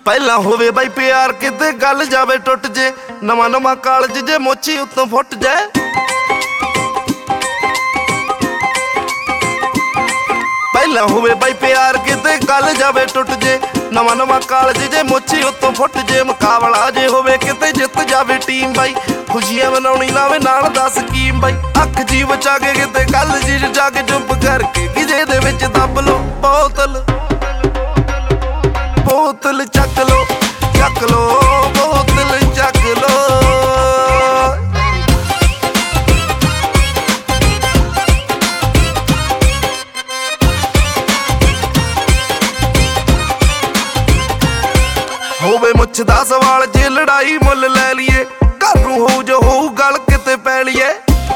ਪਹਿਲਾਂ ਹੋਵੇ ਬਾਈ ਪਿਆਰ ਕਿਤੇ ਗੱਲ ਜਾਵੇ ਟੁੱਟ ਜੇ ਨਵਾਂ ਨਵਾਂ ਕਾਲਜ ਜੇ ਮੋਚੀ ਉੱਤੋਂ ਫੁੱਟ ਜਾਏ ਪਹਿਲਾਂ ਹੋਵੇ ਬਾਈ ਪਿਆਰ ਕਿਤੇ ਗੱਲ ਜਾਵੇ ਟੁੱਟ ਜੇ ਨਵਾਂ ਨਵਾਂ ਕਾਲਜ ਜੇ ਮੋਚੀ ਉੱਤੋਂ ਫੁੱਟ ਜੇ ਮੁਕਾਬਲਾ ਜੇ ਹੋਵੇ ਕਿਤੇ ਜਿੱਤ ਜਾਵੇ ਟੀਮ ਬਾਈ ਖੁਸ਼ੀਆਂ ਮਨਾਉਣੀ ਲਾਵੇ ਨਾਲ ਦਾ ਸਕੀਮ ਬਾਈ ਅੱਖ ਜੀ ਬਚਾ ਕੇ ਕਿਤੇ ਗੱਲ ਜੀ ਜਾ ਕੇ ਚੁੱਪ ਕਰਕੇ ਕਿਜੇ ਦੇ ਵਿੱਚ ਦੱਬ ਲੋ ਬੋਤਲ ਬੋਤਲ ਚੱਕ ਲੋ ਬੋਤਲ ਚੱਕ ਲੋ ਹੋਵੇ ਮੁੱਛ ਦਾ ਸਵਾਲ ਜੇ ਲੜਾਈ ਮੁੱਲ ਲੈ ਲਈਏ ਘਰ ਨੂੰ ਹੋਊ ਜੋ ਹੋਊ ਗੱਲ ਕਿਤੇ ਪੈ ਲਈਏ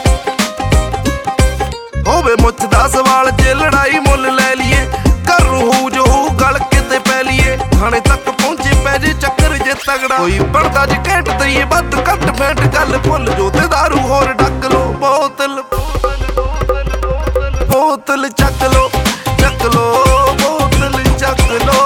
ਹੋਵੇ ਮੁੱਛ ਦਾ ਸਵਾਲ ਜੇ ਲੜਾਈ ਮੁੱਲ ਲੈ ਲਈਏ ਘਰ ਨੂੰ ਹੋਊ ਜੋ ਹੋਊ ਗੱਲ ਕਿਤੇ ਪੈ ਲਈਏ ਥਾਣੇ ਤੱਕ ਪਹੁੰਚੇ ਪੈ ਜੇ ਚੱਕਰ ਜੇ ਤਗੜਾ ਕੋਈ ਬਣਦਾ ਜੇ ਘੈਂਟ ਦਈਏ ਵੱਧ ਘੱਟ ਫੈਂਟ ਗੱਲ ਭੁੱਲ ਜੋ ਤੇ ਦਾਰੂ ਹੋਰ ਡੱਕ ਲੋ ਬੋਤਲ ਬੋਤਲ ਚੱਕ ਲੋ ਬੋਤਲ ਚੱਕ ਲੋ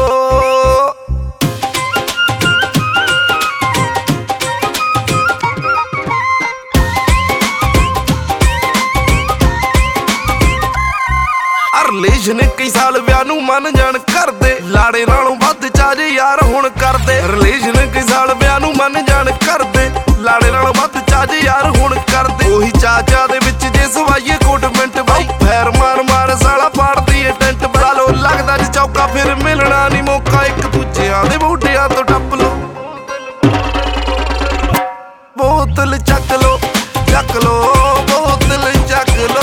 ਰਿਲੇਸ਼ਨ ਕਈ ਸਾਲ ਵਿਆਹ ਨੂੰ ਮੰਨ ਜਾਣ ਕਰਦੇ ਲਾੜੇ ਨਾਲੋਂ ਵੱਧ ਚਾਜ ਯਾਰ ਹੁਣ ਕਰਦੇ ਰਿਲੇਸ਼ਨ ਕਈ ਸਾਲ ਵਿਆਹ ਨੂੰ ਮੰਨ ਜਾਣ ਕਰਦੇ ਲਾੜੇ ਨਾਲੋਂ ਵੱਧ ਚਾਜ ਯਾਰ ਹੁਣ ਕਰਦੇ ਉਹੀ ਚਾਚਾ ਦੇ ਵਿੱਚ ਜੇ ਸਵਾਈਏ ਕੋਟ ਮਿੰਟ ਬਾਈ ਫੈਰ ਮਾਰ ਸਾਲਾ ਪਾੜਦੀ ਏ ਟੈਂਟ ਬੜਾ ਲੋ ਲੱਗਦਾ ਜੇ ਚੌਕਾ ਫਿਰ ਮਿਲਣਾ ਨਹੀਂ ਮੌਕਾ ਇੱਕ ਦੂਜਿਆਂ ਦੇ ਮੋਢਿਆਂ ਤੋਂ ਟੱਪ ਲੋ ਬੋਤਲ ਚੱਕ ਲੋ ਬੋਤਲ ਚੱਕ ਲੋ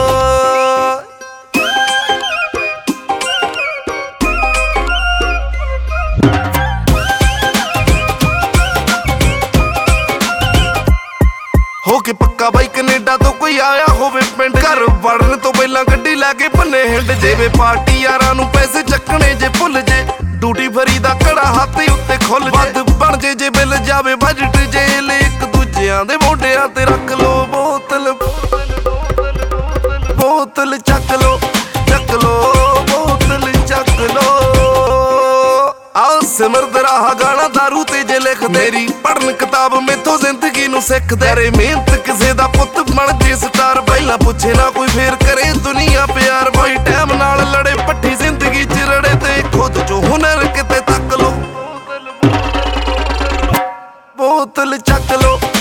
ਹੋ ਕੇ ਪੱਕਾ ਬਾਈ ਕੈਨੇਡਾ ਤੋਂ ਕੋਈ ਆਇਆ ਹੋਵੇ ਪਿੰਡ ਘਰ ਵੜਨ ਤੋਂ ਪਹਿਲਾਂ ਗੱਡੀ ਲੈ ਕੇ ਭੰਨੇ ਹਿੰਡ ਜੇਵੇ ਪਾਰਟੀ ਯਾਰਾਂ ਨੂੰ ਪੈਸੇ ਚੱਕਣੇ ਜੇ ਭੁੱਲ ਜੇ ਡਿਊਟੀ ਫਰੀ ਦਾ ਕੜਾ ਹੱਥ ਉੱਤੇ ਖੁੱਲ ਜੇ ਵੱਧ ਬਣ ਜੇ ਬਿੱਲ ਜਾਵੇ ਬਜਟ ਜੇਲ ਇੱਕ ਦੂਜਿਆਂ ਦੇ ਮੋਢਿਆਂ ਤੇ ਰੱਖ ਲੋ ਬੋਤਲ ਚੱਕ ਲੋ ਬੋਤਲ ਚੱਕ ਲੋ ਆਓ ਸਿਮਰਦ ਰਾਹ ਗਾਣਾ ਦਾਰੂ ਤੇ ਜੇ ਲਿਖ ਮੇਰੀ ਪੜਨ ਕਿਤਾਬ ਮੈਥੋਂ ਜ਼ਿੰਦਗੀ ਨੂੰ ਸਿੱਖ ਤੇਰੇ ਮਿਹਨਤ ਕਿਸੇ ਦਾ ਪੁੱਤ ਬਣ ਜੇ ਸਟਾਰ ਪਹਿਲਾਂ ਪੁੱਛੇ ਨਾ ਕੋਈ ਫੇਰ ਕਰੇ ਦੁਨੀਆ ਪਿਆਰ ਬਾਈ ਟਾਈਮ ਨਾਲ ਲੜੇ ਪੱਠੀ ਜ਼ਿੰਦਗੀ ਚ ਰੜੇ ਤੇ ਖੁਦ ਚੋਂ ਹੁਨਰ ਕਿਤੇ ਤੱਕ ਲੋ ਬੋਤਲ ਚੱਕ ਲੋ